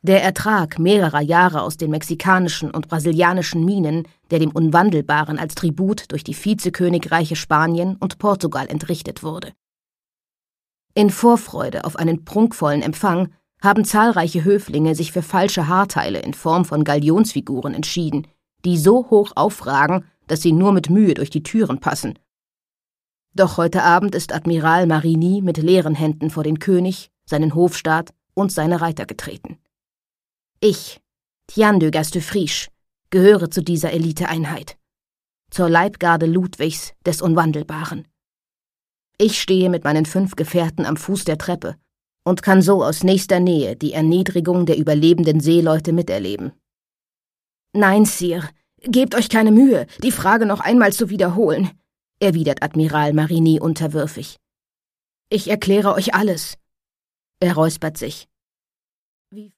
Der Ertrag mehrerer Jahre aus den mexikanischen und brasilianischen Minen, der dem Unwandelbaren als Tribut durch die Vizekönigreiche Spanien und Portugal entrichtet wurde. In Vorfreude auf einen prunkvollen Empfang haben zahlreiche Höflinge sich für falsche Haarteile in Form von Galionsfiguren entschieden, die so hoch aufragen, dass sie nur mit Mühe durch die Türen passen. Doch heute Abend ist Admiral Marini mit leeren Händen vor den König, seinen Hofstaat und seine Reiter getreten. Ich, Tian de Gastefriche, gehöre zu dieser Eliteeinheit, zur Leibgarde Ludwigs des Unwandelbaren. Ich stehe mit meinen 5 Gefährten am Fuß der Treppe und kann so aus nächster Nähe die Erniedrigung der überlebenden Seeleute miterleben. »Nein, Sire, gebt euch keine Mühe, die Frage noch einmal zu wiederholen«, erwidert Admiral Marini unterwürfig. »Ich erkläre euch alles.« Er räuspert sich.